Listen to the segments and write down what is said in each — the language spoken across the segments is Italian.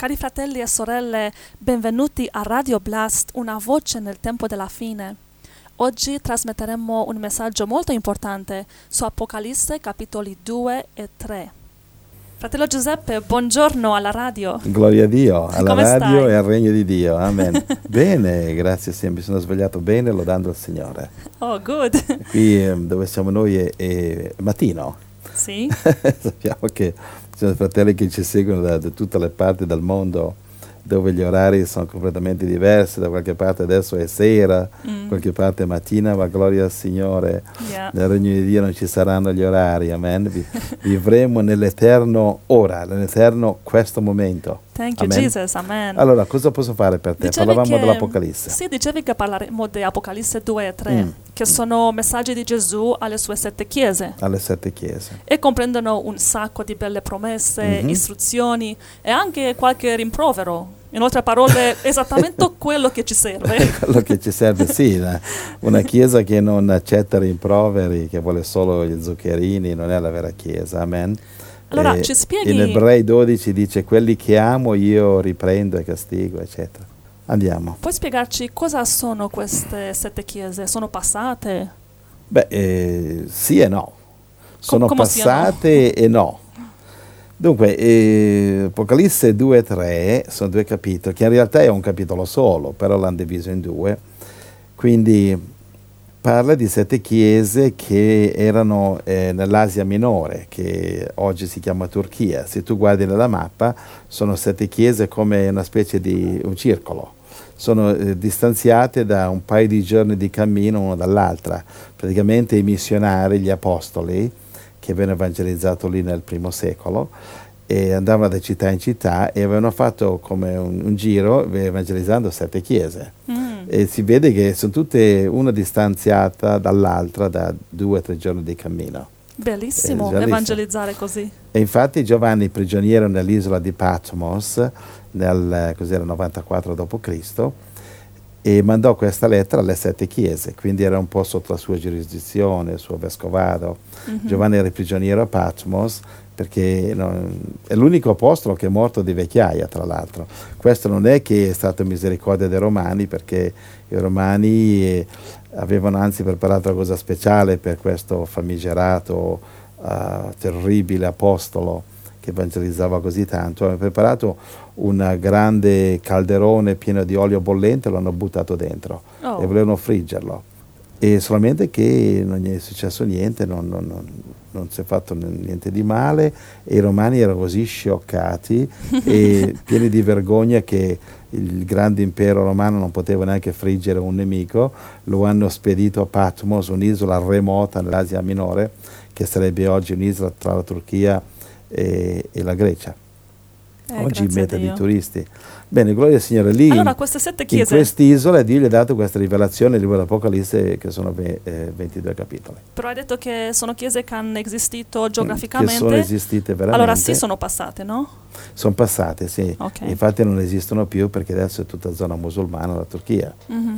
Cari fratelli e sorelle, benvenuti a Radio Blast, una voce nel tempo della fine. Oggi trasmetteremo un messaggio molto importante su Apocalisse capitoli 2 e 3. Fratello Giuseppe, buongiorno alla radio. Gloria a Dio, alla Come radio stai? e al regno di Dio. Amen. Bene, grazie Signore, mi sono svegliato bene lodando il Signore. Oh, good. Qui dove siamo noi è mattino. Sì? Sappiamo che ci sono fratelli che ci seguono da tutte le parti del mondo, dove gli orari sono completamente diversi, da qualche parte adesso è sera, qualche parte è mattina, ma gloria al Signore. Yeah. Nel regno di Dio non ci saranno gli orari, amen. Vivremo nell'eterno ora, nell'eterno questo momento. Thank you, Amen. Jesus. Amen. Allora, cosa posso fare per te? Dicevi Parlavamo che- dell'Apocalisse. Sì, dicevi che parleremo di Apocalisse 2 e 3, che sono messaggi di Gesù alle sue 7 chiese. Alle 7 chiese. E comprendono un sacco di belle promesse, istruzioni e anche qualche rimprovero. In altre parole, esattamente quello che ci serve. Quello che ci serve, sì. Una chiesa che non accetta rimproveri, che vuole solo gli zuccherini, non è la vera chiesa. Amen. Allora, ci spieghi- In Ebrei 12 dice: quelli che amo io riprendo e castigo, eccetera. Andiamo. Puoi spiegarci cosa sono queste 7 chiese? Sono passate? Beh, sì e no. Sono come passate e no. Dunque, Apocalisse 2 e 3 sono 2 capitoli, che in realtà è un capitolo solo, però l'hanno diviso in 2. Quindi parla di 7 chiese che erano nell'Asia minore, che oggi si chiama Turchia. Se tu guardi nella mappa, sono 7 chiese come una specie di un circolo. Sono distanziate da un paio di giorni di cammino una dall'altra. Praticamente i missionari, gli apostoli, che avevano evangelizzato lì nel primo secolo, e andavano da città in città e avevano fatto come un giro evangelizzando 7 chiese. E si vede che sono tutte una distanziata dall'altra da 2 o 3 giorni di cammino. Bellissimo Bellissimo. evangelizzare così. E infatti Giovanni, prigioniero nell'isola di Patmos, nel 94 d.C., e mandò questa lettera alle 7 chiese, quindi era un po' sotto la sua giurisdizione, il suo vescovado. Giovanni era prigioniero a Patmos perché è l'unico apostolo che è morto di vecchiaia, tra l'altro. Questo non è che è stata misericordia dei Romani, perché i Romani avevano anzi preparato una cosa speciale per questo famigerato, terribile apostolo che evangelizzava così tanto. Hanno preparato un grande calderone pieno di olio bollente e l'hanno buttato dentro e volevano friggerlo. E solamente che non gli è successo niente, non si è fatto niente di male, e i romani erano così scioccati e pieni di vergogna che il grande impero romano non poteva neanche friggere un nemico. Lo hanno spedito a Patmos, un'isola remota nell'Asia minore, che sarebbe oggi un'isola tra la Turchia e la Grecia. Oggi grazie a meta di Dio. turisti. Bene, gloria al Signore. Lì Allora, queste 7 in chiese, quest'isola Dio gli ha dato questa rivelazione del libro dell'Apocalisse, che sono 22 capitoli. però hai detto che sono chiese che hanno esistito Che geograficamente. sono esistite veramente. Allora sì, sono passate, no? Sono passate, sì. Ok. Infatti non esistono più perché adesso è tutta zona musulmana la Turchia.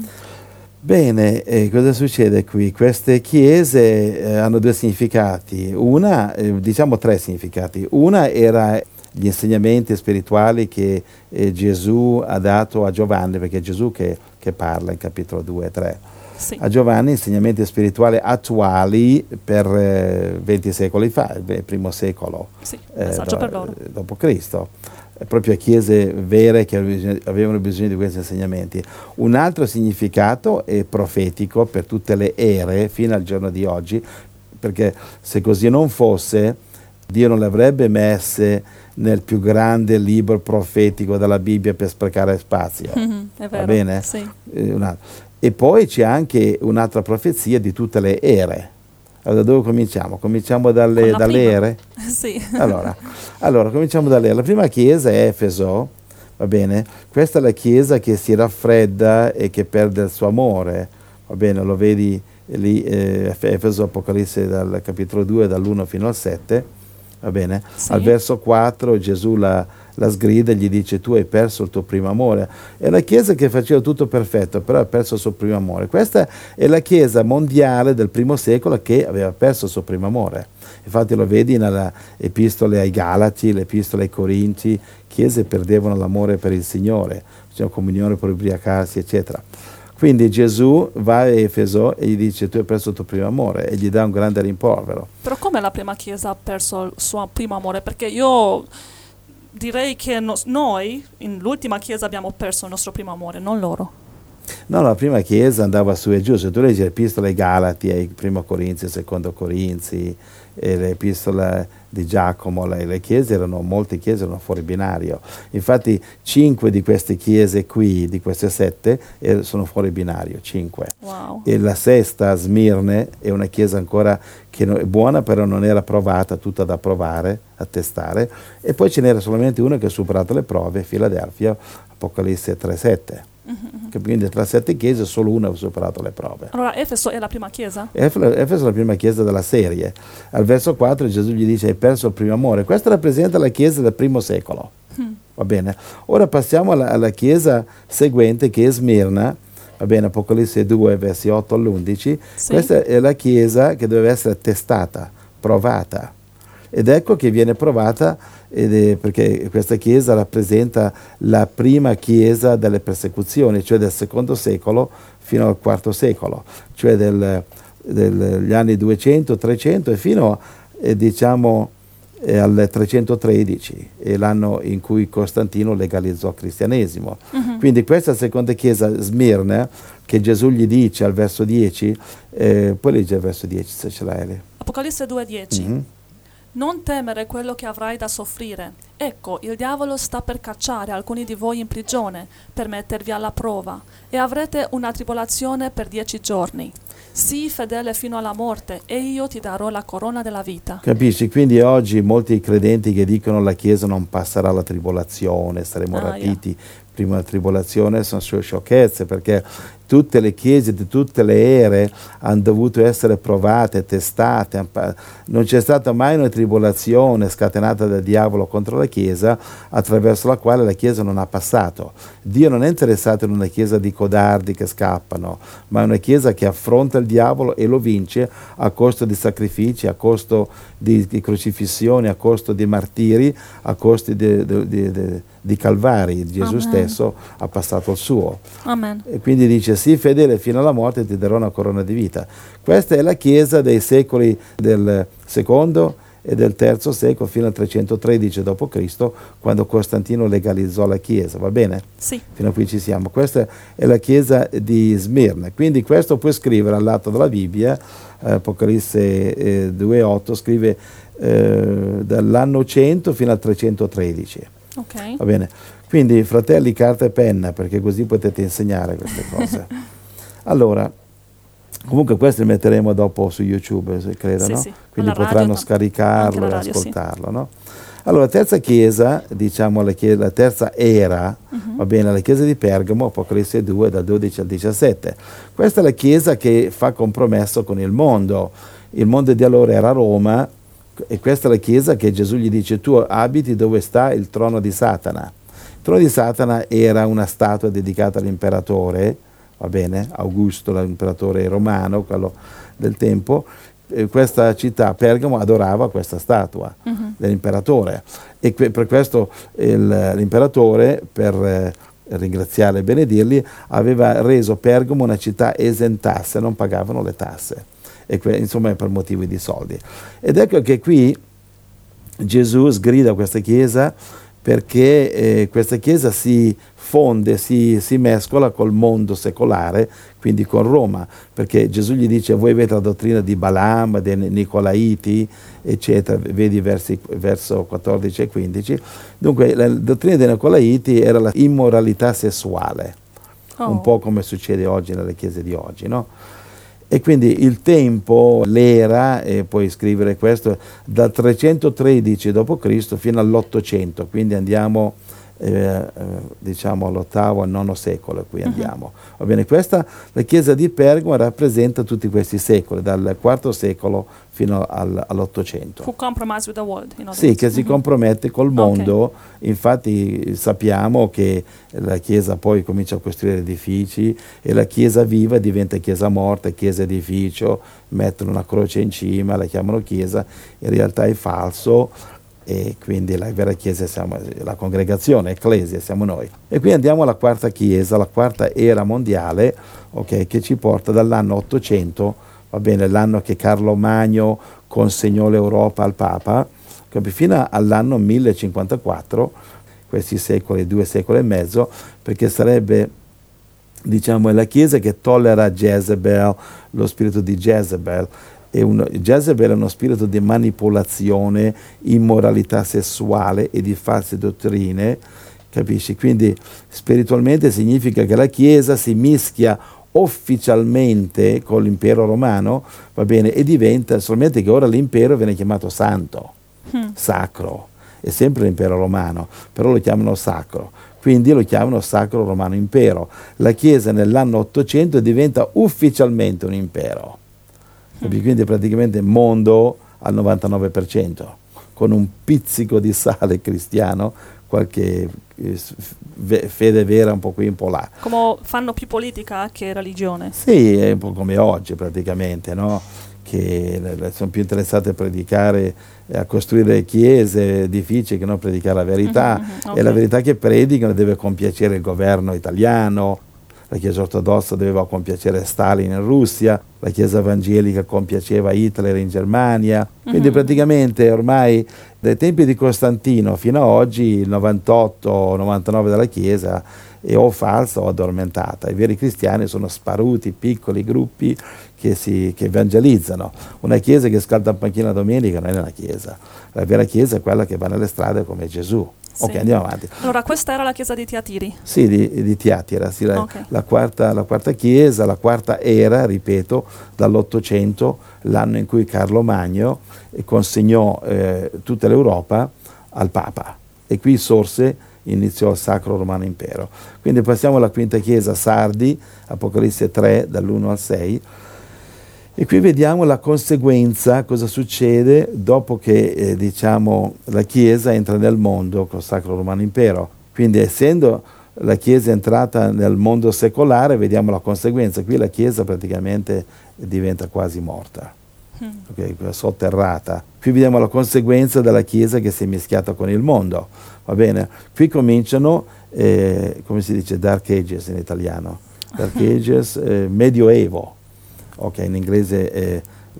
Bene, cosa succede qui? Queste chiese hanno 2 significati. Una, diciamo 3 significati. Una era gli insegnamenti spirituali che Gesù ha dato a Giovanni, perché è Gesù che parla in capitolo 2 e 3. Sì. A Giovanni insegnamenti spirituali attuali per 20 secoli fa, il primo secolo Sì, messaggio per loro. dopo Cristo. Proprio chiese vere che avevano bisogno di questi insegnamenti. Un altro significato è profetico per tutte le ere fino al giorno di oggi, perché se così non fosse, Dio non le avrebbe messe nel più grande libro profetico della Bibbia per sprecare spazio. È vero. Va bene? Sì. E poi c'è anche un'altra profezia di tutte le ere. Allora, da dove cominciamo? Cominciamo Con dalle la prima. ere? Sì. Allora, cominciamo da lei. La prima chiesa è Efeso, va bene? Questa è la chiesa che si raffredda e che perde il suo amore, va bene? Lo vedi lì, Efeso, Apocalisse dal capitolo 2, dall'1 fino al 7, va bene? Sì. Al verso 4 Gesù la sgrida e gli dice: tu hai perso il tuo primo amore. È una chiesa che faceva tutto perfetto, però ha perso il suo primo amore. Questa è la chiesa mondiale del primo secolo che aveva perso il suo primo amore. Infatti lo vedi nelle epistole ai Galati, le epistole ai Corinti, chiese perdevano l'amore per il Signore, facevano comunione per ubriacarsi, eccetera. Quindi Gesù va a Efeso e gli dice: tu hai perso il tuo primo amore, e gli dà un grande rimprovero. Però come la prima chiesa ha perso il suo primo amore? Perché io direi che noi, in l'ultima chiesa, abbiamo perso il nostro primo amore, non loro. No, la prima chiesa andava su e giù. Se tu leggi le epistole ai Galati, ai primo Corinzi, secondo Corinzi, e le epistole di Giacomo, le chiese molte chiese erano fuori binario. Infatti 5 di queste chiese qui, di queste 7, sono fuori binario, 5. Wow. E la sesta, Smirne, è una chiesa ancora che è buona, però non era provata, tutta da provare, a testare. E poi ce n'era solamente una che ha superato le prove, Filadelfia, Apocalisse 3,7. Quindi tra 7 chiese solo una ha superato le prove. Allora Efeso è la prima chiesa? Efeso è la prima chiesa della serie. Al verso 4 Gesù gli dice: hai perso il primo amore. Questa rappresenta la chiesa del primo secolo. Va bene? Ora passiamo alla chiesa seguente, che è Smirna. Va bene, Apocalisse 2 versi 8 all'11. Sì. Questa è la chiesa che deve essere testata, provata. Ed ecco che viene provata perché questa chiesa rappresenta la prima chiesa delle persecuzioni, cioè del secondo secolo fino al quarto secolo, cioè degli anni 200, 300 e fino al 313, è l'anno in cui Costantino legalizzò il cristianesimo. Quindi questa seconda chiesa, Smirne, che Gesù gli dice al verso 10, poi legge il verso 10 se ce l'hai. Apocalisse 2,10. Non temere quello che avrai da soffrire. Ecco, il diavolo sta per cacciare alcuni di voi in prigione, per mettervi alla prova, e avrete una tribolazione per 10 giorni. Sii fedele fino alla morte, e io ti darò la corona della vita. Capisci? Quindi oggi molti credenti che dicono la Chiesa non passerà la tribolazione, saremo rapiti prima della tribolazione, sono sciocchezze, perché tutte le chiese di tutte le ere hanno dovuto essere provate, testate. Non c'è stata mai una tribolazione scatenata dal diavolo contro la Chiesa attraverso la quale la Chiesa non ha passato. Dio non è interessato in una Chiesa di codardi che scappano, ma è una Chiesa che affronta il diavolo e lo vince a costo di sacrifici, a costo di crocifissioni, a costo di martiri, a costo di calvari. Gesù stesso ha passato il suo. Amen. E quindi dice: sii fedele fino alla morte e ti darò una corona di vita. Questa è la Chiesa dei secoli del secondo e del terzo secolo fino al 313 d.C., quando Costantino legalizzò la Chiesa, va bene? Sì. Fino a qui ci siamo. Questa è la Chiesa di Smirne. Quindi questo puoi scrivere al lato della Bibbia, Apocalisse 2,8, scrive dall'anno 100 fino al 313. Ok. Va bene. Quindi fratelli, carta e penna, perché così potete insegnare queste cose. Allora, comunque questi li metteremo dopo su YouTube, credo, no? Sì. Quindi potranno scaricarlo e ascoltarlo, no? Allora, terza chiesa, diciamo la terza era, va bene, la chiesa di Pergamo, Apocalisse 2, dal 12 al 17. Questa è la chiesa che fa compromesso con il mondo. Il mondo di allora era Roma, e questa è la chiesa che Gesù gli dice: tu abiti dove sta il trono di Satana. Il trono di Satana era una statua dedicata all'imperatore, va bene, Augusto, l'imperatore romano, quello del tempo. Questa città, Pergamo, adorava questa statua dell'imperatore, e per questo l'imperatore, per ringraziarli e benedirli, aveva reso Pergamo una città esentasse, non pagavano le tasse, e insomma per motivi di soldi. Ed ecco che qui Gesù sgrida questa chiesa, perché questa chiesa si fonde, si mescola col mondo secolare, quindi con Roma, perché Gesù gli dice: voi avete la dottrina di Balaam, dei Nicolaiti, eccetera, vedi verso 14 e 15. Dunque la dottrina dei Nicolaiti era la immoralità sessuale, un po' come succede oggi nelle chiese di oggi, no? E quindi il tempo, l'era, e puoi scrivere questo, dal 313 d.C. fino all'800, quindi andiamo diciamo all'VIII e IX secolo a cui andiamo. Va bene, questa, la chiesa di Pergamo rappresenta tutti questi secoli, dal IV secolo fino all'Ottocento. Who compromise with the world, Sì, che si compromette col mondo. Infatti sappiamo che la chiesa poi comincia a costruire edifici e la chiesa viva diventa chiesa morta, chiesa edificio, mettono una croce in cima, la chiamano chiesa, in realtà è falso. E quindi la vera chiesa siamo la congregazione, ecclesia, siamo noi. E qui andiamo alla quarta chiesa, la quarta era mondiale, okay, che ci porta dall'anno 800, va bene, l'anno che Carlo Magno consegnò l'Europa al Papa, fino all'anno 1054, questi secoli, 2 secoli e mezzo, perché sarebbe, diciamo, la chiesa che tollera Jezebel, lo spirito di Jezebel. Jezebel è uno spirito di manipolazione, immoralità sessuale e di false dottrine, capisci? Quindi spiritualmente significa che la Chiesa si mischia ufficialmente con l'impero romano, va bene, e diventa, solamente che ora l'impero viene chiamato santo, sacro, è sempre l'impero romano, però lo chiamano sacro. Quindi lo chiamano Sacro Romano Impero. La Chiesa nell'anno 800 diventa ufficialmente un impero. Quindi praticamente mondo al 99%, con un pizzico di sale cristiano, qualche fede vera un po' qui, un po' là. Come fanno più politica che religione. Sì, è un po' come oggi praticamente, no? Che sono più interessate a predicare, a costruire chiese, edifici, che non predicare la verità. Okay. E la verità che predicano deve compiacere il governo italiano. La Chiesa ortodossa doveva compiacere Stalin in Russia, la Chiesa evangelica compiaceva Hitler in Germania. Quindi praticamente ormai dai tempi di Costantino fino ad oggi il 98-99% della Chiesa è o falsa o addormentata. I veri cristiani sono sparuti, piccoli gruppi che evangelizzano. Una Chiesa che scalda un panchino la domenica non è una Chiesa. La vera Chiesa è quella che va nelle strade come Gesù. Sì. Ok, andiamo avanti. Allora, questa era la chiesa di Tiatiri? Sì, di Tiatira, sì, Okay. la quarta chiesa, la quarta era, ripeto, dall'800, l'anno in cui Carlo Magno consegnò tutta l'Europa al Papa. E qui iniziò il Sacro Romano Impero. Quindi passiamo alla quinta chiesa, Sardi, Apocalisse 3, dall'1 al 6. E qui vediamo la conseguenza, cosa succede dopo che diciamo, la Chiesa entra nel mondo col Sacro Romano Impero. Quindi essendo la Chiesa entrata nel mondo secolare, vediamo la conseguenza. Qui la Chiesa praticamente diventa quasi morta, okay, sotterrata. Qui vediamo la conseguenza della Chiesa che si è mischiata con il mondo. Va bene? Qui cominciano, come si dice, Dark Ages in italiano, Dark Ages, Medioevo. Ok, in inglese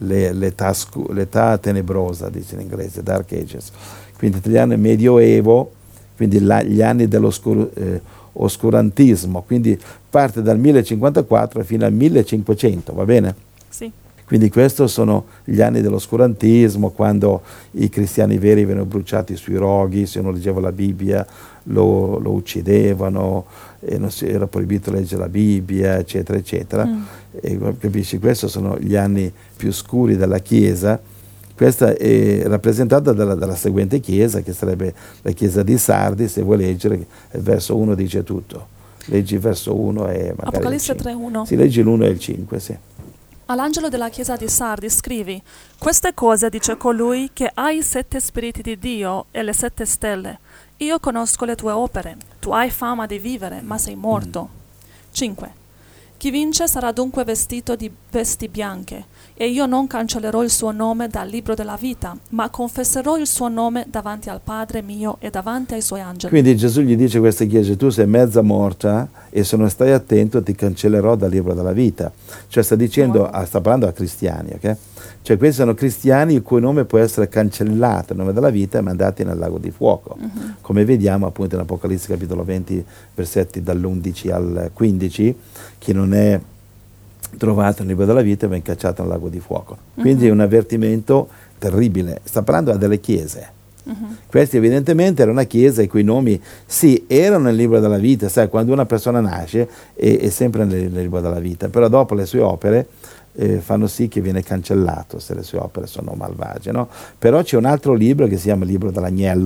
l'età tenebrosa, dice in inglese, Dark Ages. Quindi in italiano è Medioevo, quindi gli anni dell'oscurantismo, quindi parte dal 1054 fino al 1500, va bene? Sì. Quindi questi sono gli anni dell'oscurantismo, quando i cristiani veri venivano bruciati sui roghi, se uno leggeva la Bibbia lo uccidevano, e non era proibito leggere la Bibbia, eccetera, eccetera. E, capisci, questi sono gli anni più scuri della Chiesa. Questa è rappresentata dalla seguente chiesa, che sarebbe la chiesa di Sardi. Se vuoi leggere, il verso 1 dice tutto. Leggi il verso 1 e magari Apocalisse 3:1. Sì, leggi l'1 e il 5, sì. All'angelo della chiesa di Sardi scrivi: queste cose dice colui che ha i 7 spiriti di Dio e le 7 stelle. Io conosco le tue opere. Tu hai fama di vivere, ma sei morto. 5. Chi vince sarà dunque vestito di vesti bianche, e io non cancellerò il suo nome dal libro della vita, ma confesserò il suo nome davanti al Padre mio e davanti ai suoi angeli. Quindi Gesù gli dice a questa chiesa: tu sei mezza morta e se non stai attento ti cancellerò dal libro della vita. Cioè sta dicendo, sta parlando a cristiani, ok? Cioè questi sono cristiani il cui nome può essere cancellato, il nome della vita, e mandati nel lago di fuoco. Come vediamo appunto in Apocalisse capitolo 20, versetti dall'11 al 15, chi non è trovato nel libro della vita viene cacciato nel lago di fuoco. Quindi è un avvertimento terribile. Sta parlando a delle chiese. Questi evidentemente era una chiesa i cui nomi sì erano nel libro della vita. Sai, quando una persona nasce è sempre nel libro della vita, però dopo le sue opere fanno sì che viene cancellato se le sue opere sono malvagie, no? Però c'è un altro libro che si chiama il libro dell'agnello,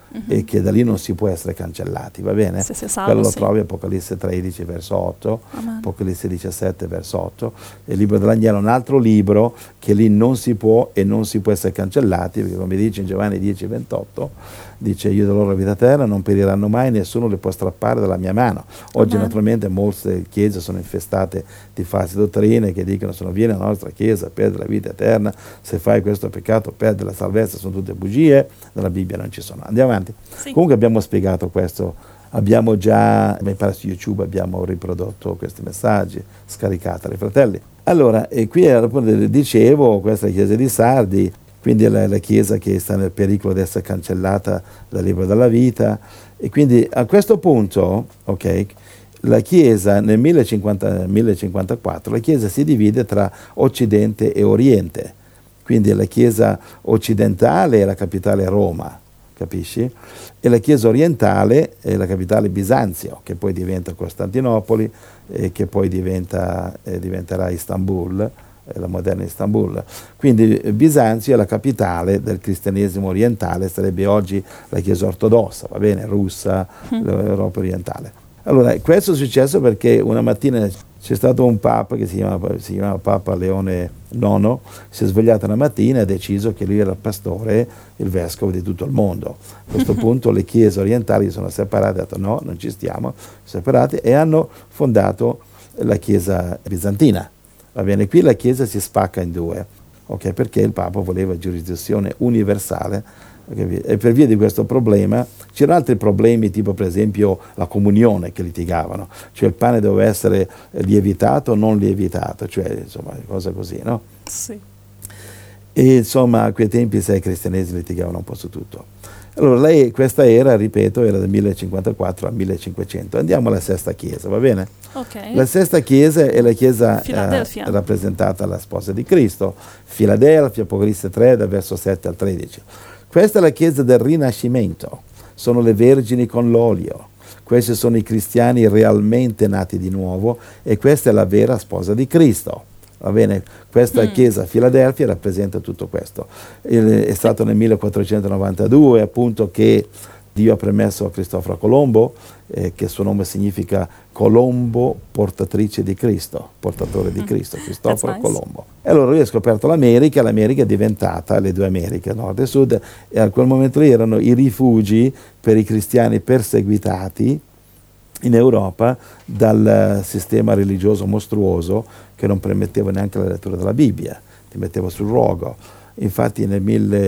e che da lì non si può essere cancellati, va bene? Sì, salvo, Quello lo sì. trovi Apocalisse 13 verso 8, Amen. Apocalisse 17 verso 8, e il libro dell'Agnello è un altro libro che lì non si può e non si può essere cancellati, perché come dice in Giovanni 10, 28, dice: io do loro la vita eterna, non periranno mai, nessuno li può strappare dalla mia mano. Oggi Amen. naturalmente molte chiese sono infestate di false dottrine che dicono: se non viene la nostra chiesa perdi la vita eterna, se fai questo peccato perdi la salvezza, sono tutte bugie, nella Bibbia non ci sono. Andiamo avanti. Sì. Comunque abbiamo spiegato questo, abbiamo già, mi pare su YouTube abbiamo riprodotto questi messaggi, scaricateli, fratelli. Allora, e qui appunto dicevo, questa è la chiesa di Sardi, quindi è la chiesa che sta nel pericolo di essere cancellata dal libro della vita, e quindi a questo punto, ok, la chiesa nel 1054, la chiesa si divide tra Occidente e Oriente, quindi la chiesa occidentale è la capitale Roma, capisci? E la chiesa orientale è la capitale Bisanzio, che poi diventa Costantinopoli e che poi diventerà Istanbul, la moderna Istanbul. Quindi Bisanzio è la capitale del cristianesimo orientale, sarebbe oggi la chiesa ortodossa, va bene, russa, l'Europa orientale. Allora, questo è successo perché una mattina c'è stato un papa che si chiamava Papa Leone IX, si è svegliato una mattina e ha deciso che lui era il pastore, il vescovo di tutto il mondo. A questo punto le chiese orientali si sono separate, hanno detto no, non ci stiamo, separate, e hanno fondato la chiesa bizantina. Va bene, qui la chiesa si spacca in due, okay, perché il papa voleva giurisdizione universale. E per via di questo problema c'erano altri problemi, tipo per esempio la comunione, che litigavano, cioè il pane doveva essere lievitato o non lievitato, cioè insomma cose così, no? Sì. E insomma a quei tempi sai, i cristianesimi litigavano un po' su tutto. Allora questa era, ripeto, era dal 1054 al 1500. Andiamo alla sesta chiesa, va bene? Ok. La sesta chiesa è la chiesa Filadelfia. rappresentata alla sposa di Cristo, Filadelfia, Apocalisse 3, dal verso 7 al 13. Questa è la chiesa del Rinascimento, sono le vergini con l'olio, questi sono i cristiani realmente nati di nuovo e questa è la vera sposa di Cristo. Va bene? Questa chiesa a Filadelfia rappresenta tutto questo. È stato nel 1492 appunto che Dio ha permesso a Cristoforo Colombo, che il suo nome significa Colombo, portatrice di Cristo, portatore di Cristo, Cristoforo nice. Colombo. E allora lui ha scoperto l'America è diventata le due Americhe, nord e sud, e a quel momento lì erano i rifugi per i cristiani perseguitati in Europa dal sistema religioso mostruoso che non permetteva neanche la lettura della Bibbia, ti metteva sul rogo. Infatti nel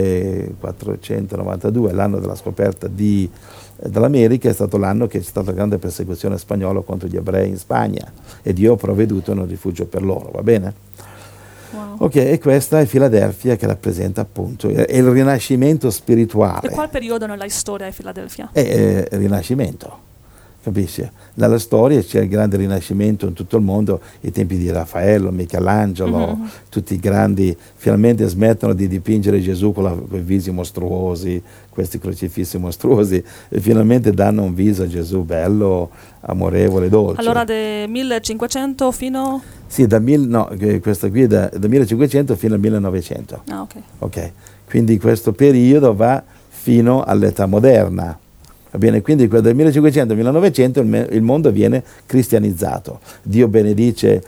1492, l'anno della scoperta dell'America, è stato l'anno che c'è stata la grande persecuzione spagnola contro gli ebrei in Spagna e Dio ha provveduto un rifugio per loro, va bene? Wow. Ok, e questa è Filadelfia che rappresenta appunto il rinascimento spirituale. E qual periodo nella storia è Filadelfia? È il rinascimento. Capisci? Nella storia c'è il grande rinascimento in tutto il mondo, i tempi di Raffaello, Michelangelo, tutti i grandi finalmente smettono di dipingere Gesù con i visi mostruosi, questi crocifissi mostruosi, e finalmente danno un viso a Gesù bello, amorevole, dolce. Allora del 1500 fino... Sì, questa qui è da 1500 fino al 1900. Ah, ok. Ok, quindi questo periodo va fino all'età moderna. Va bene, quindi dal 1500 al 1900 il mondo viene cristianizzato. Dio benedice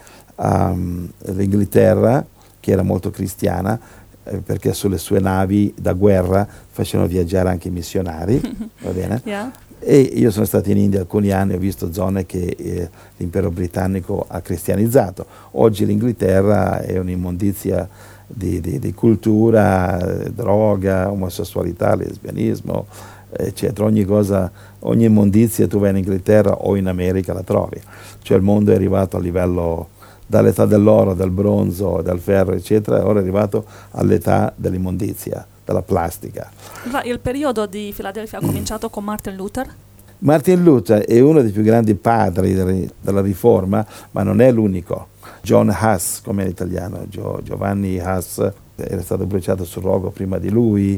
l'Inghilterra, che era molto cristiana, perché sulle sue navi da guerra facevano viaggiare anche i missionari. Va bene? Yeah. E io sono stato in India alcuni anni, ho visto zone che l'impero britannico ha cristianizzato. Oggi l'Inghilterra è un'immondizia di cultura, droga, omosessualità, lesbianismo, eccetera. Ogni immondizia tu vai in Inghilterra o in America la trovi. Cioè il mondo è arrivato a livello dall'età dell'oro, del bronzo, del ferro, eccetera, ora è arrivato all'età dell'immondizia, della plastica. Il periodo di Filadelfia ha cominciato con Martin Luther? Martin Luther è uno dei più grandi padri della Riforma, ma non è l'unico. John Huss, come in italiano, Giovanni Huss, era stato bruciato sul rogo prima di lui,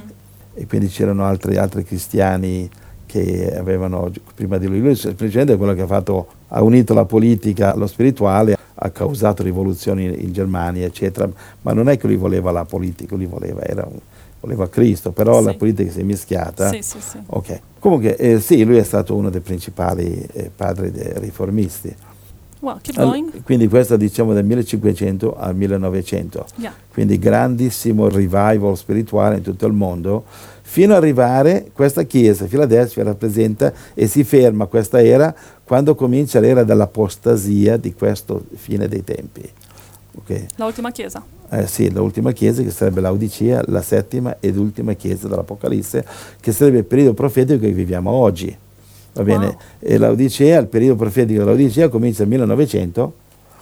e quindi c'erano altri cristiani che avevano prima di lui. Lui semplicemente è quello che ha unito la politica allo spirituale, ha causato rivoluzioni in Germania, eccetera, ma non è che lui voleva la politica, era voleva Cristo, però Sì. la politica si è mischiata. Sì. Ok. Comunque, sì, lui è stato uno dei principali padri dei riformisti. Well, keep going. Quindi questo diciamo dal 1500 al 1900. Yeah. Quindi grandissimo revival spirituale in tutto il mondo, fino ad arrivare questa chiesa, Filadelfia rappresenta e si ferma questa era quando comincia l'era dell'apostasia di questo fine dei tempi. Okay. L'ultima chiesa. Sì, l'ultima chiesa che sarebbe l'Odicea, la settima ed ultima chiesa dell'Apocalisse, che sarebbe il periodo profetico che viviamo oggi. Va bene? Wow. E l'Odicea, il periodo profetico dell'Odicea comincia nel 1900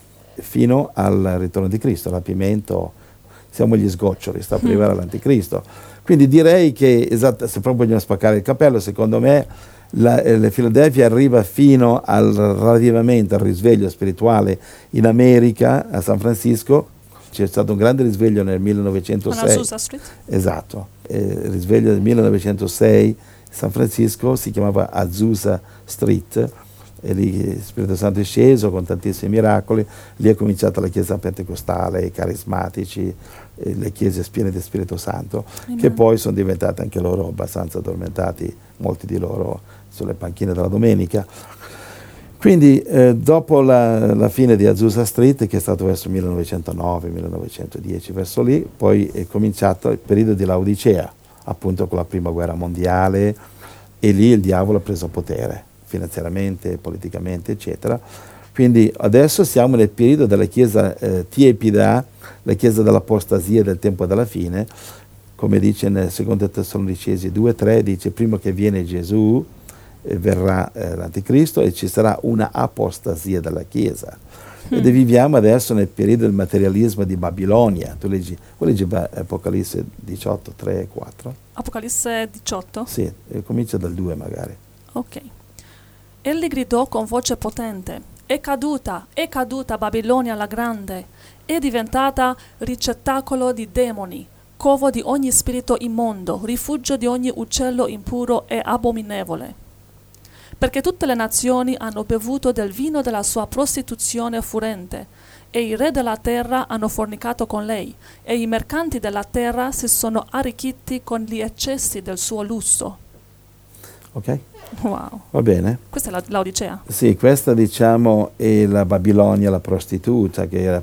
fino al ritorno di Cristo, il rapimento, siamo gli sgoccioli, sta per arrivare all'Anticristo. Quindi direi che, se proprio vogliamo spaccare il cappello, secondo me la Filadelfia arriva fino al ravvimento, al risveglio spirituale in America, a San Francisco. C'è stato un grande risveglio nel 1906. On Azusa Street? Esatto, il risveglio del 1906 San Francisco si chiamava Azusa Street e lì il Spirito Santo è sceso con tantissimi miracoli, lì è cominciata la chiesa pentecostale, i carismatici, le chiese piene di Spirito Santo, che poi sono diventate anche loro abbastanza addormentati, molti di loro sulle panchine della domenica. Quindi dopo la fine di Azusa Street, che è stato verso il 1909-1910, verso lì, poi è cominciato il periodo di Laodicea, appunto con la prima guerra mondiale, e lì il diavolo ha preso potere, finanziariamente, politicamente, eccetera. Quindi adesso siamo nel periodo della chiesa tiepida, la chiesa dell'apostasia del tempo della fine, come dice nel secondo Tessalonicesi 2,3, dice prima che viene Gesù, verrà l'Anticristo e ci sarà una apostasia della Chiesa. Ed viviamo adesso nel periodo del materialismo di Babilonia. Tu leggi Apocalisse 18, 3 e 4? Apocalisse 18? Sì, comincia dal 2 magari. Ok. Egli gridò con voce potente: è caduta Babilonia la grande, è diventata ricettacolo di demoni, covo di ogni spirito immondo, rifugio di ogni uccello impuro e abominevole. Perché tutte le nazioni hanno bevuto del vino della sua prostituzione furente, e i re della terra hanno fornicato con lei, e i mercanti della terra si sono arricchiti con gli eccessi del suo lusso. Ok? Wow. Va bene? Questa è l'Odicea. Sì, questa diciamo è la Babilonia, la prostituta, che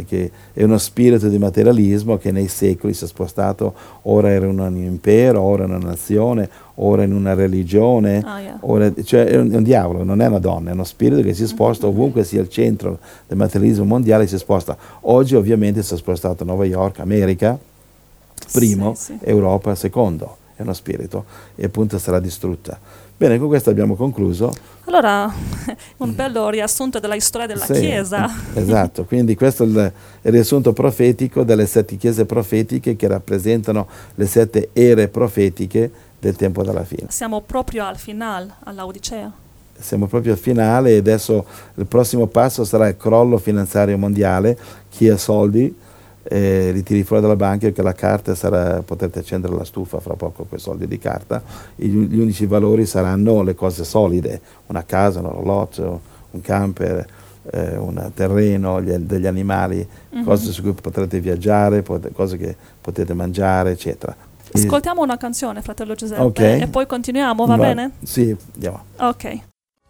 è uno spirito di materialismo che nei secoli si è spostato, ora era in un impero, ora in una nazione, ora in una religione, cioè è un diavolo, non è una donna, è uno spirito che si sposta ovunque sia il centro del materialismo mondiale, si sposta. Oggi ovviamente si è spostato a New York, America, primo, Sì. Europa, secondo, è uno spirito, e appunto sarà distrutta. Bene, con questo abbiamo concluso. Allora, un bello riassunto della storia della Chiesa. Esatto, quindi questo è il riassunto profetico delle 7 chiese profetiche che rappresentano le 7 ere profetiche del tempo della fine. Siamo proprio al finale, all'Odicea. Siamo proprio al finale e adesso il prossimo passo sarà il crollo finanziario mondiale. Chi ha soldi li tiri fuori dalla banca, perché la carta potrete accendere la stufa fra poco con i soldi di carta. Gli unici valori saranno le cose solide, una casa, un orologio, un camper, un terreno, degli animali, cose su cui potrete viaggiare, cose che potete mangiare, eccetera. Ascoltiamo una canzone, fratello Giuseppe, okay. E poi continuiamo, va bene? Sì, andiamo. Ok.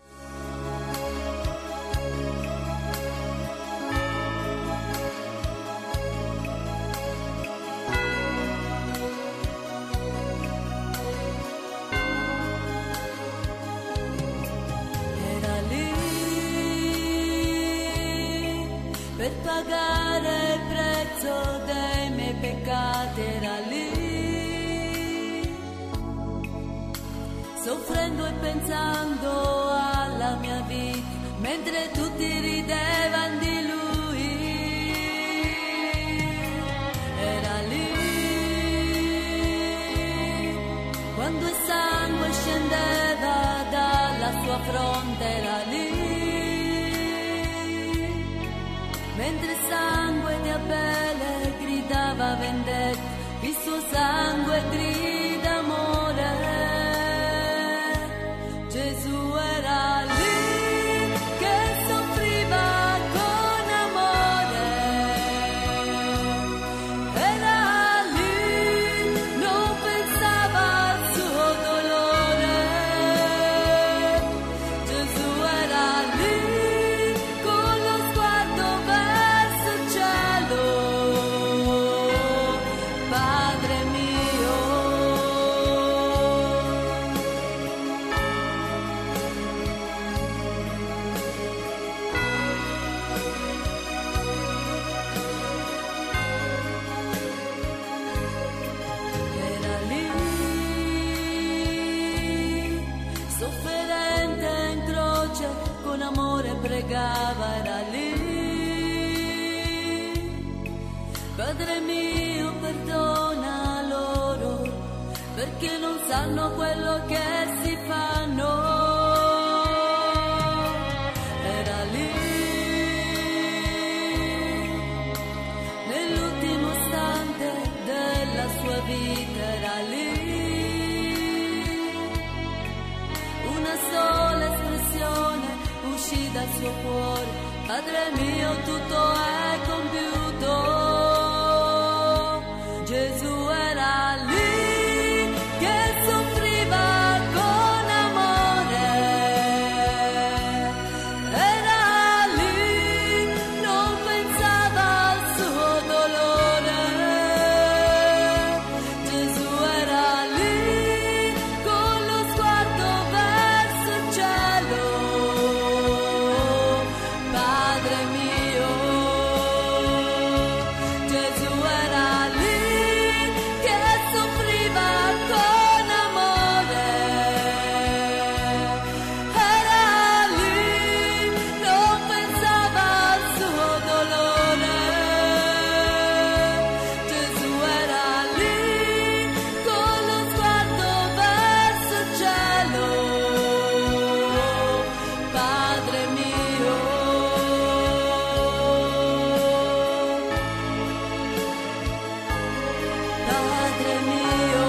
Per pagare il prezzo dei miei peccati era lì, soffrendo e pensando alla mia vita, mentre tutti ridevano di lui. Era lì, quando il sangue scendeva dalla sua fronte, era lì. Mentre il sangue di Abele gridava vendetta, il suo sangue grida amore. Gesù era lì che soffriva con amore. Era lì, non pregava era lì. Padre mio, perdona loro, perché non sanno quello che si fanno. Era lì, nell'ultimo istante della sua vita, era lì. Una sola espressione uscì dal suo cuore: Padre mio, tutto è compiuto. Gesù era lì che soffriva con amore, era lì, non pensava al suo dolore. Gesù era lì con lo sguardo verso il cielo. Padre mio, Gesù era lì che soffriva con amore, era lì, non pensava al suo dolore. Gesù era lì con lo sguardo verso il cielo. Padre mio, Padre mio,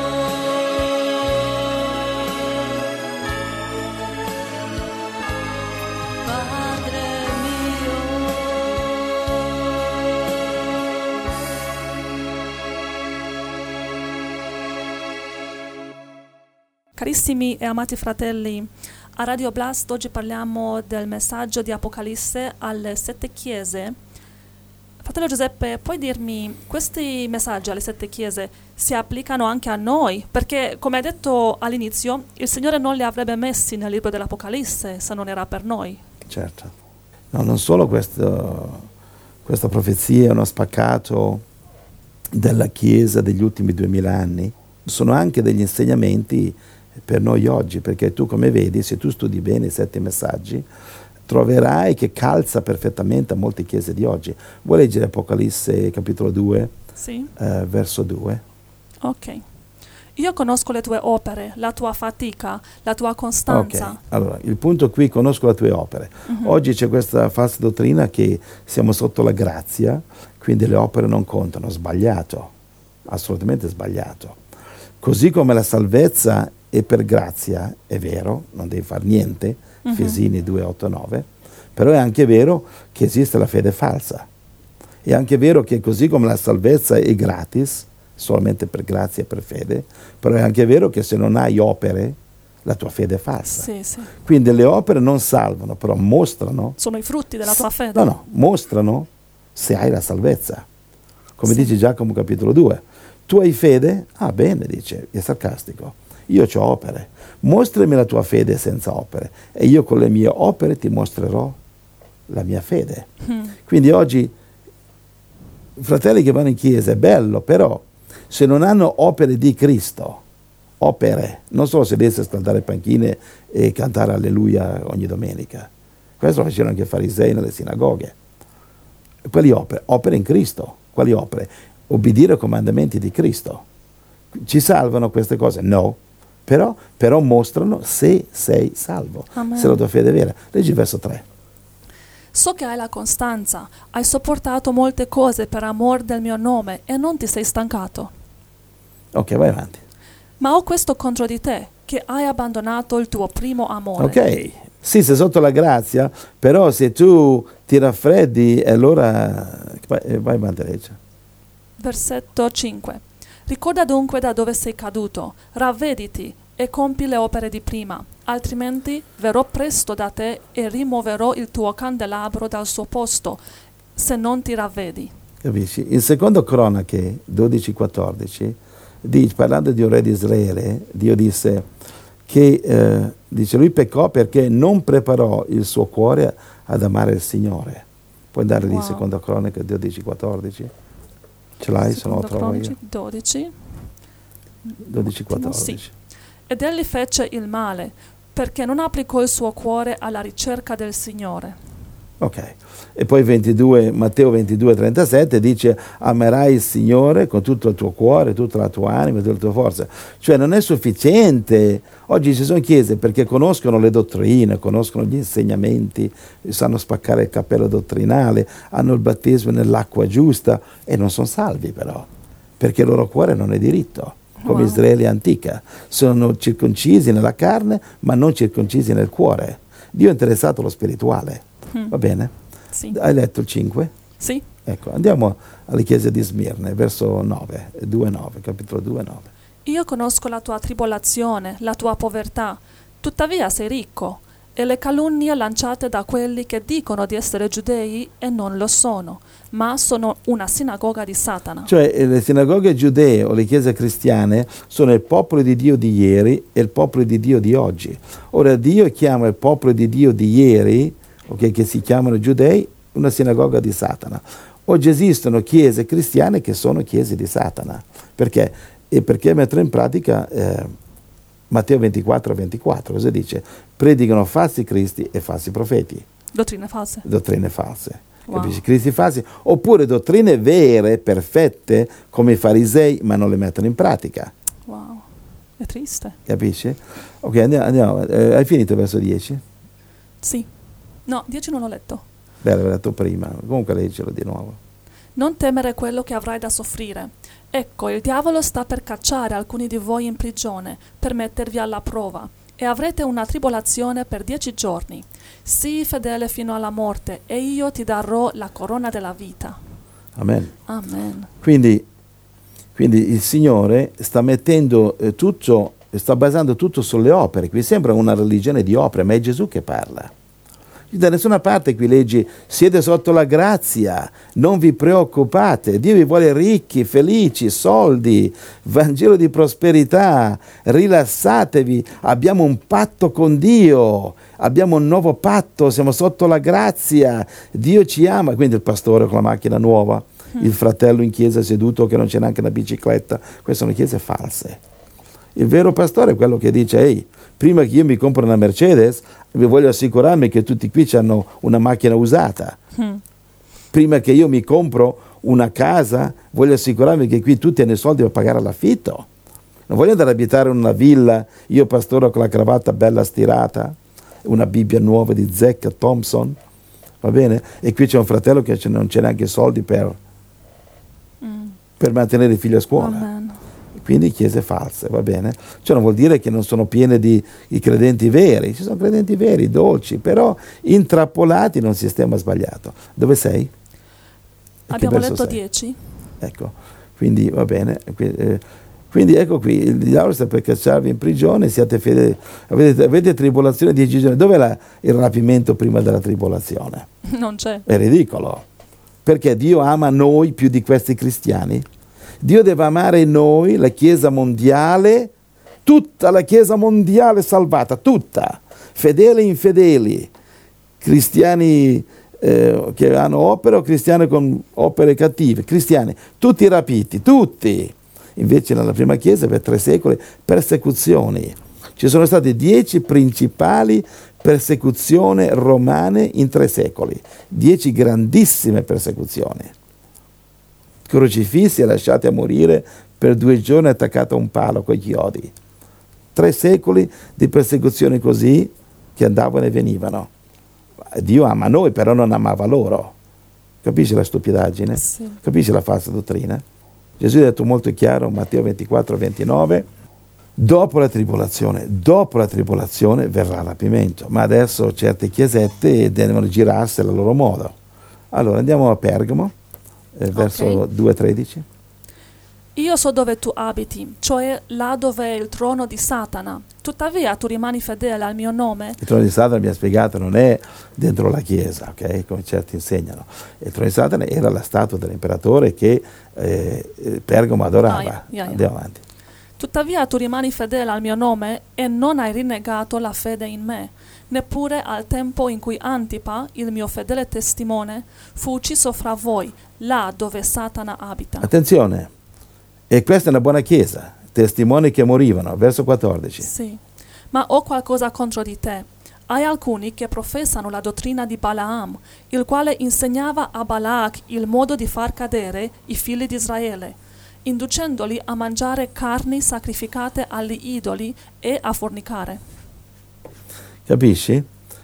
Padre mio. Carissimi e amati fratelli, a Radio Blast oggi parliamo del messaggio di Apocalisse alle 7 chiese. Fratello Giuseppe, puoi dirmi, questi messaggi alle 7 chiese si applicano anche a noi? Perché, come hai detto all'inizio, il Signore non li avrebbe messi nel libro dell'Apocalisse se non era per noi. Certo. No, non solo questa profezia è uno spaccato della Chiesa degli ultimi 2000 anni, sono anche degli insegnamenti per noi oggi, perché tu, come vedi, se tu studi bene i 7 messaggi, troverai che calza perfettamente a molte chiese di oggi. Vuoi leggere Apocalisse capitolo 2, Sì? verso 2? Ok. Io conosco le tue opere, la tua fatica, la tua costanza. Ok, allora, il punto qui: conosco le tue opere. Oggi c'è questa falsa dottrina che siamo sotto la grazia, quindi le opere non contano. Sbagliato, assolutamente sbagliato. Così come la salvezza è per grazia, è vero, non devi fare niente, Efesini 2, 8, 9, però è anche vero che esiste la fede falsa. È anche vero che così come la salvezza è gratis, solamente per grazia e per fede, però è anche vero che se non hai opere, la tua fede è falsa. Sì, sì. Quindi le opere non salvano, però mostrano. Sono i frutti della tua fede. No, mostrano se hai la salvezza. Come Sì. dice Giacomo capitolo 2. Tu hai fede? Ah, bene, dice, è sarcastico. Io ho opere. Mostrami la tua fede senza opere e io con le mie opere ti mostrerò la mia fede. Quindi oggi, fratelli che vanno in chiesa, è bello, però se non hanno opere di Cristo, opere, non solo sedersi a scaldare panchine e cantare alleluia ogni domenica, questo lo facevano anche i farisei nelle sinagoghe. Quali opere? Opere in Cristo. Quali opere? Obbedire ai comandamenti di Cristo. Ci salvano queste cose? No. Però mostrano se sei salvo, Amen. se la tua fede è vera. Leggi il verso 3. So che hai la costanza, hai sopportato molte cose per amor del mio nome e non ti sei stancato. Ok, vai avanti. Ma ho questo contro di te, che hai abbandonato il tuo primo amore. Ok, sì, sei sotto la grazia, però se tu ti raffreddi, allora vai avanti, leggi. Versetto 5. Ricorda dunque da dove sei caduto, ravvediti e compi le opere di prima, altrimenti verrò presto da te e rimuoverò il tuo candelabro dal suo posto, se non ti ravvedi. Capisci? In secondo Cronache 12:14, parlando di un re di Israele, Dio disse che dice, lui peccò perché non preparò il suo cuore ad amare il Signore. Puoi andare lì in secondo Cronache 12:14? Ce l'hai, se no lo trovo io. 12. 12:14. Sì. Ed egli fece il male, perché non applicò il suo cuore alla ricerca del Signore. Ok. E poi Matteo 22,37 dice: amerai il Signore con tutto il tuo cuore, tutta la tua anima, tutta la tua forza. Cioè non è sufficiente. Oggi ci sono chiese perché conoscono le dottrine, conoscono gli insegnamenti, sanno spaccare il cappello dottrinale, hanno il battesimo nell'acqua giusta e non sono salvi però, perché il loro cuore non è diritto, come Israele antica. Sono circoncisi nella carne ma non circoncisi nel cuore. Dio è interessato allo spirituale. Va bene? Sì. Hai letto il 5? Sì. Ecco, andiamo alle chiese di Smirne, verso 9, 2,9, capitolo 2,9. Io conosco la tua tribolazione, la tua povertà, tuttavia sei ricco, e le calunnie lanciate da quelli che dicono di essere giudei e non lo sono, ma sono una sinagoga di Satana. Cioè le sinagoghe giudee o le chiese cristiane sono il popolo di Dio di ieri e il popolo di Dio di oggi. Ora Dio chiama il popolo di Dio di ieri, che si chiamano giudei, una sinagoga di Satana. Oggi esistono chiese cristiane che sono chiese di Satana. Perché? E perché mettono in pratica Matteo 24,24. Cosa dice? Predicano falsi cristi e falsi profeti. Dottrine false. Dottrine false. Wow. Capisci? Cristi falsi. Oppure dottrine vere, perfette, come i farisei, ma non le mettono in pratica. Wow, è triste. Capisci? Ok, andiamo. Hai finito il verso 10? Sì. No, 10 non l'ho letto. Beh, l'avevo detto prima, comunque leggilo di nuovo. Non temere quello che avrai da soffrire. Ecco, il diavolo sta per cacciare alcuni di voi in prigione, per mettervi alla prova, e avrete una tribolazione per 10 giorni. Sii fedele fino alla morte, e io ti darò la corona della vita. Amen. Amen. Quindi il Signore sta mettendo tutto, sta basando tutto sulle opere. Qui sembra una religione di opere, ma è Gesù che parla. Da nessuna parte qui leggi: siete sotto la grazia, non vi preoccupate, Dio vi vuole ricchi, felici, soldi, Vangelo di prosperità, rilassatevi, abbiamo un patto con Dio, abbiamo un nuovo patto, siamo sotto la grazia, Dio ci ama. Quindi il pastore con la macchina nuova, il fratello in chiesa seduto che non c'è neanche una bicicletta, queste sono chiese false. Il vero pastore è quello che dice: ehi, prima che io mi compro una Mercedes, vi voglio assicurarmi che tutti qui hanno una macchina usata. Prima che io mi compro una casa, voglio assicurarmi che qui tutti hanno i soldi per pagare l'affitto. Non voglio andare ad abitare in una villa, io pastore con la cravatta bella stirata, una Bibbia nuova di Zecca Thompson, va bene? E qui c'è un fratello che non c'è neanche soldi per mantenere il figlio a scuola. Amen. Quindi chiese false, va bene? Cioè non vuol dire che non sono piene di credenti veri, ci sono credenti veri, dolci, però intrappolati in un sistema sbagliato. Dove sei? Abbiamo letto 10. Ecco, quindi va bene. Quindi ecco qui, il diavolo sta per cacciarvi in prigione, siate fedeli, avete tribolazione 10 giorni. Dov'è il rapimento prima della tribolazione? Non c'è. È ridicolo. Perché Dio ama noi più di questi cristiani? Dio deve amare noi, la Chiesa mondiale, tutta la Chiesa mondiale salvata, tutta, fedeli e infedeli, cristiani che hanno opere o cristiani con opere cattive, cristiani, tutti rapiti, tutti. Invece nella prima Chiesa per 3 secoli persecuzioni. Ci sono state 10 principali persecuzioni romane in 3 secoli, 10 grandissime persecuzioni. Crocifissi e lasciati a morire per 2 giorni attaccati a un palo con i chiodi. 3 secoli di persecuzioni così che andavano e venivano. Dio ama noi, però non amava loro. Capisci la stupidaggine? Sì. Capisci la falsa dottrina? Gesù ha detto molto chiaro, Matteo 24,29, dopo la tribolazione verrà il rapimento, ma adesso certe chiesette devono girarsi al loro modo. Allora andiamo a Pergamo. Verso 2,13. Io so dove tu abiti, cioè là dove è il trono di Satana. Tuttavia tu rimani fedele al mio nome. Il trono di Satana, abbiamo spiegato, non è dentro la Chiesa, ok? Come certi insegnano. Il trono di Satana era la statua dell'imperatore che Pergamo adorava. Andiamo avanti. Tuttavia tu rimani fedele al mio nome e non hai rinnegato la fede in me, neppure al tempo in cui Antipa, il mio fedele testimone, fu ucciso fra voi, là dove Satana abita. Attenzione, e questa è una buona chiesa, testimoni che morivano, verso 14. Sì, ma ho qualcosa contro di te. Hai alcuni che professano la dottrina di Balaam, il quale insegnava a Balak il modo di far cadere i figli di Israele, inducendoli a mangiare carni sacrificate agli idoli e a fornicare. Capisci?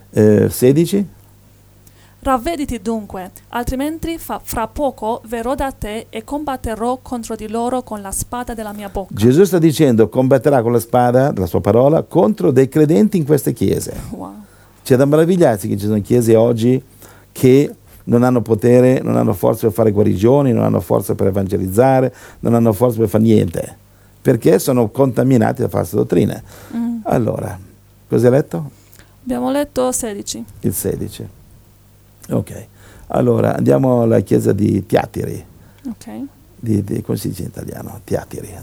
16? Ravvediti dunque, altrimenti fra poco verrò da te e combatterò contro di loro con la spada della mia bocca. Gesù sta dicendo combatterà con la spada della sua parola contro dei credenti in queste chiese. Wow. C'è da meravigliarsi che ci sono chiese oggi che non hanno potere, non hanno forza per fare guarigioni, non hanno forza per evangelizzare, non hanno forza per fare niente, perché sono contaminati da false dottrine. Allora, cosa hai letto? Abbiamo letto 16. Il 16. Ok, allora andiamo alla chiesa di Tiatiri. Ok. Come si dice in italiano? Tiatiri.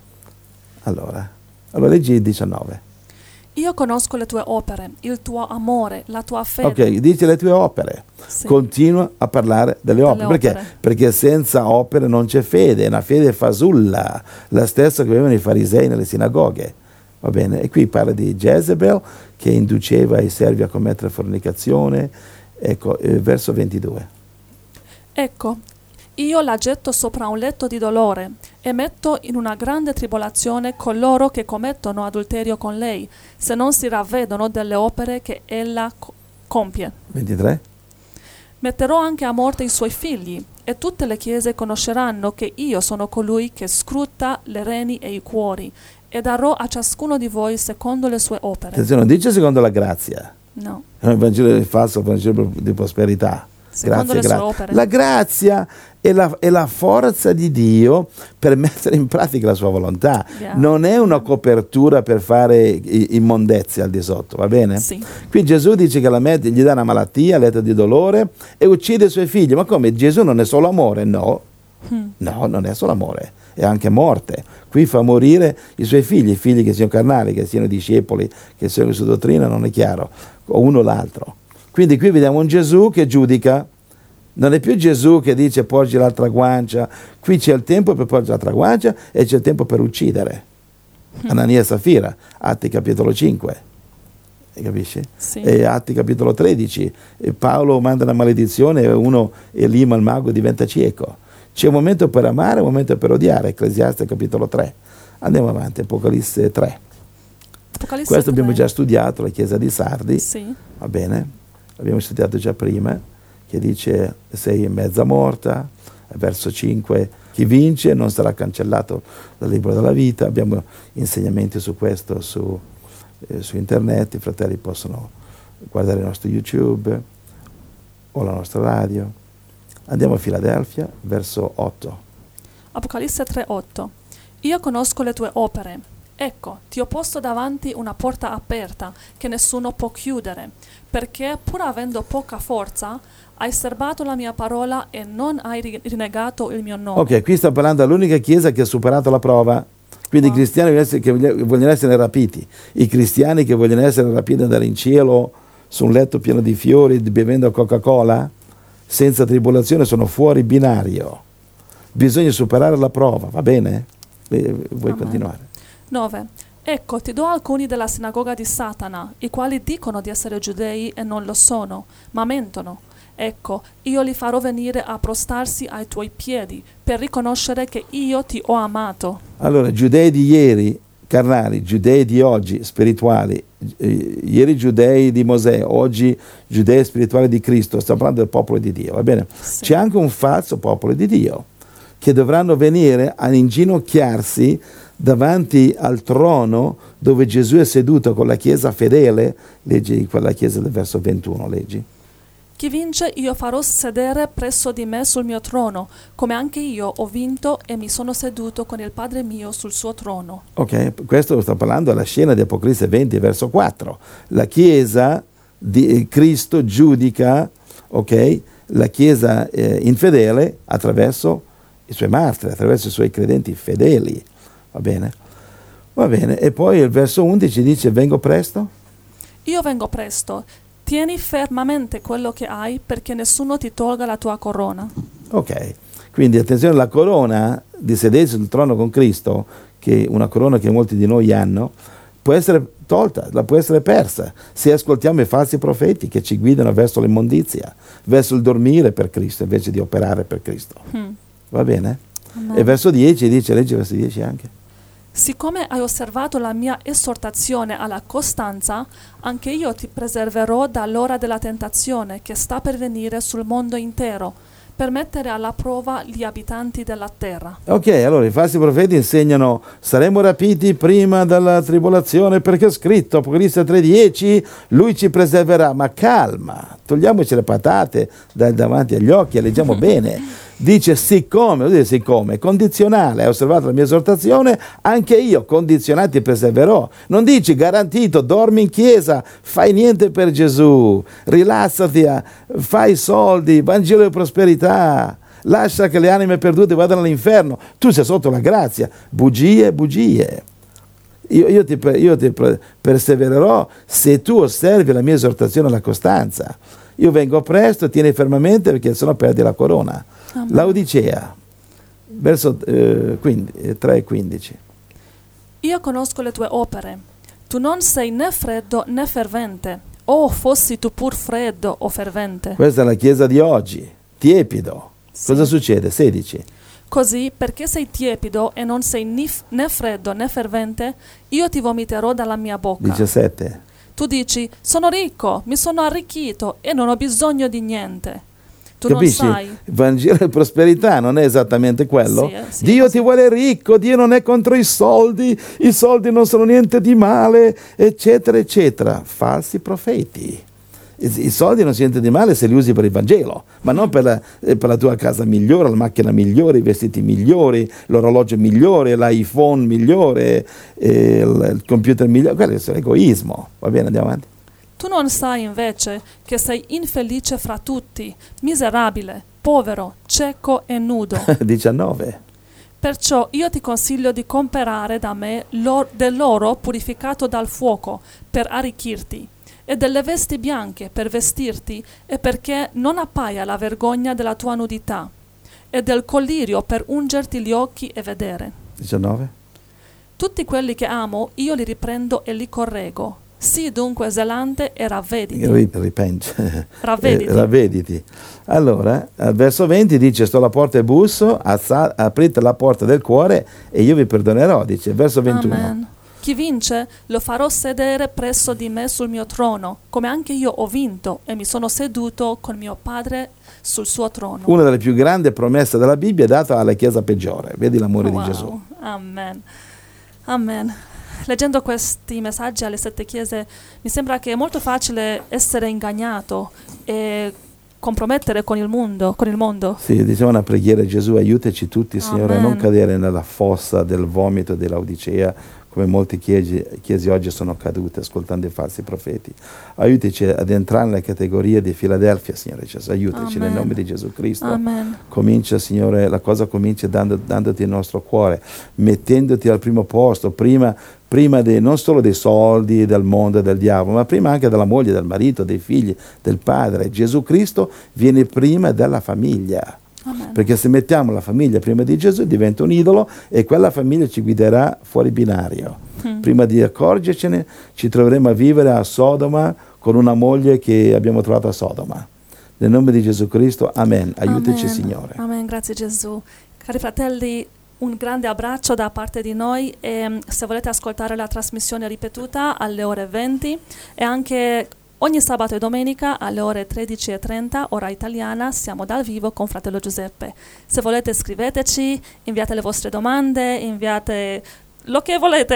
Allora leggi il 19. Io conosco le tue opere, il tuo amore, la tua fede. Ok, dice le tue opere. Sì. Continua a parlare delle opere. Perché? Perché senza opere non c'è fede, è una fede fasulla, la stessa che avevano i farisei nelle sinagoghe. Va bene? E qui parla di Jezebel che induceva i servi a commettere fornicazione. Ecco, verso 22. Ecco, io la getto sopra un letto di dolore e metto in una grande tribolazione coloro che commettono adulterio con lei, se non si ravvedono delle opere che ella compie. 23. Metterò anche a morte i suoi figli, e tutte le chiese conosceranno che io sono colui che scruta le reni e i cuori, e darò a ciascuno di voi secondo le sue opere. Attenzione, non dice secondo la grazia. No. È un Vangelo di falso, un Vangelo di prosperità. Secondo le sue opere. La grazia è la forza di Dio per mettere in pratica la sua volontà. Yeah. Non è una copertura per fare immondezie al di sotto, va bene? Sì. Qui Gesù dice che gli dà una malattia, letto di dolore e uccide i suoi figli. Ma come? Gesù non è solo amore? No. No, non è solo amore, è anche morte. Qui fa morire i suoi figli che siano carnali, che siano discepoli, che siano la sua dottrina, non è chiaro, o uno o l'altro. Quindi qui vediamo un Gesù che giudica, non è più Gesù che dice porgi l'altra guancia, qui c'è il tempo per porgere l'altra guancia e c'è il tempo per uccidere. Anania e Safira, Atti capitolo 5, capisci? Sì. E Atti capitolo 13, e Paolo manda una maledizione e uno Elima il mago diventa cieco. C'è un momento per amare e un momento per odiare, Ecclesiaste capitolo 3. Andiamo avanti, Apocalisse 3. Questo abbiamo già studiato, la chiesa di Sardi, sì. Va bene? Abbiamo studiato già prima, che dice sei mezza morta, verso 5, chi vince non sarà cancellato dal libro della vita. Abbiamo insegnamenti su questo su internet, i fratelli possono guardare il nostro YouTube o la nostra radio. Andiamo a Filadelfia, verso 8. Apocalisse 3:8. Io conosco le tue opere. Ecco, ti ho posto davanti una porta aperta che nessuno può chiudere, perché pur avendo poca forza hai serbato la mia parola e non hai rinnegato il mio nome. Ok, qui sta parlando dell'unica chiesa che ha superato la prova. Quindi i cristiani che vogliono essere rapiti, i cristiani che vogliono essere rapiti e andare in cielo su un letto pieno di fiori bevendo Coca-Cola, senza tribolazione, sono fuori binario. Bisogna superare la prova, va bene? Vuoi continuare? 9. Ecco, ti do alcuni della sinagoga di Satana, i quali dicono di essere giudei e non lo sono, ma mentono. Ecco, io li farò venire a prostarsi ai tuoi piedi, per riconoscere che io ti ho amato. Allora, giudei di ieri, carnali, giudei di oggi, spirituali, ieri giudei di Mosè, oggi giudei spirituali di Cristo, stiamo parlando del popolo di Dio, va bene? Sì. C'è anche un falso popolo di Dio, che dovranno venire a inginocchiarsi davanti al trono dove Gesù è seduto con la chiesa fedele. Leggi quella chiesa del verso 21, leggi. Chi vince io farò sedere presso di me sul mio trono, come anche io ho vinto e mi sono seduto con il Padre mio sul suo trono. Ok, questo sta parlando della scena di Apocalisse 20, verso 4. La chiesa di Cristo giudica, ok, la chiesa infedele attraverso i suoi martiri, attraverso i suoi credenti fedeli. Va bene? Va bene. E poi il verso 11 dice: vengo presto? Io vengo presto. Tieni fermamente quello che hai, perché nessuno ti tolga la tua corona. Ok, quindi attenzione, la corona di sedersi sul trono con Cristo, che è una corona che molti di noi hanno, può essere tolta, la può essere persa se ascoltiamo i falsi profeti che ci guidano verso l'immondizia, verso il dormire per Cristo invece di operare per Cristo. Va bene? Amen. E verso 10 dice, leggi verso 10 anche. Siccome hai osservato la mia esortazione alla costanza, anche io ti preserverò dall'ora della tentazione che sta per venire sul mondo intero, per mettere alla prova gli abitanti della terra. Ok, allora i falsi profeti insegnano saremo rapiti prima della tribolazione perché è scritto, Apocalisse 3:10, lui ci preserverà, ma calma, togliamoci le patate davanti agli occhi e leggiamo bene. Dice siccome, condizionale, hai osservato la mia esortazione, anche io condizionati ti preserverò. Non dici garantito, dormi in chiesa, fai niente per Gesù, rilassati, fai soldi, Vangelo di prosperità, lascia che le anime perdute vadano all'inferno, tu sei sotto la grazia, bugie. Io ti persevererò se tu osservi la mia esortazione alla costanza. Io vengo presto, tieni fermamente perché sennò perdi la corona. Amen. Laodicea, verso 3:15. Io conosco le tue opere. Tu non sei né freddo né fervente. Oh, fossi tu pur freddo o fervente. Questa è la chiesa di oggi, tiepido. Sì. Cosa succede? 16. Così, perché sei tiepido e non sei né freddo né fervente, io ti vomiterò dalla mia bocca. 17. Tu dici, sono ricco, mi sono arricchito e non ho bisogno di niente. Tu Capisci? non sai. Il Vangelo di prosperità non è esattamente quello. Sì, Dio così. ti vuole ricco, Dio non è contro i soldi non sono niente di male, eccetera, eccetera. Falsi profeti. I soldi non sono niente di male se li usi per il Vangelo, ma non per la tua casa migliore, la macchina migliore, i vestiti migliori, l'orologio migliore, l'iPhone migliore, il computer migliore. Quello è egoismo. Va bene, andiamo avanti. Tu non sai invece che sei infelice fra tutti, miserabile, povero, cieco e nudo. 19. Perciò io ti consiglio di comprare da me dell'oro purificato dal fuoco per arricchirti, e delle vesti bianche per vestirti e perché non appaia la vergogna della tua nudità, e del collirio per ungerti gli occhi e vedere. 19. Tutti quelli che amo io li riprendo e li correggo. Sii dunque zelante e ravvediti. Ravvediti. Allora, al verso 20 dice, sto alla porta e busso, aprite la porta del cuore e io vi perdonerò, dice, verso 21. Amen. Chi vince lo farò sedere presso di me sul mio trono, come anche io ho vinto e mi sono seduto con mio Padre sul suo trono. Una delle più grandi promesse della Bibbia è data alla chiesa peggiore. Vedi l'amore di Gesù. Amen. Amen. Leggendo questi messaggi alle 7 chiese mi sembra che è molto facile essere ingagnato e compromettere con il mondo. Sì, diciamo una preghiera: Gesù, aiutaci tutti, Signore, a non cadere nella fossa del vomito di Laodicea, come molte chiese oggi sono cadute ascoltando i falsi profeti. Aiutaci ad entrare nelle categorie di Filadelfia, Signore Gesù. Aiutaci nel nome di Gesù Cristo. Amen. Comincia, Signore, la cosa comincia dandoti il nostro cuore, mettendoti al primo posto, prima non solo dei soldi, del mondo e del diavolo, ma prima anche della moglie, del marito, dei figli, del padre. Gesù Cristo viene prima della famiglia. Amen. Perché se mettiamo la famiglia prima di Gesù diventa un idolo e quella famiglia ci guiderà fuori binario. Prima di accorgercene ci troveremo a vivere a Sodoma con una moglie che abbiamo trovato a Sodoma. Nel nome di Gesù Cristo, amen. Aiutaci, Amen. Signore. Amen, grazie Gesù. Cari fratelli, un grande abbraccio da parte di noi, e se volete ascoltare la trasmissione ripetuta alle ore 20 e anche ogni sabato e domenica alle ore 13:30, ora italiana, siamo dal vivo con Fratello Giuseppe. Se volete scriveteci, inviate le vostre domande, inviate lo che volete.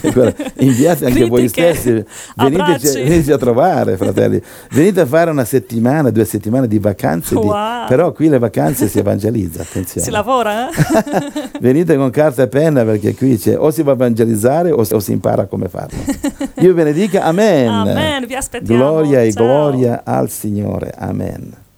Inviate anche voi Critiche, stessi, abbracci. venite a trovare, fratelli. Venite a fare una settimana, 2 settimane di vacanze, Wow. però qui le vacanze si evangelizza, attenzione. Si lavora, Venite con carta e penna, perché qui o si va a evangelizzare o si impara come farlo. Dio benedica, amen. Amen, vi aspettiamo. Gloria e Ciao. gloria al Signore, amen.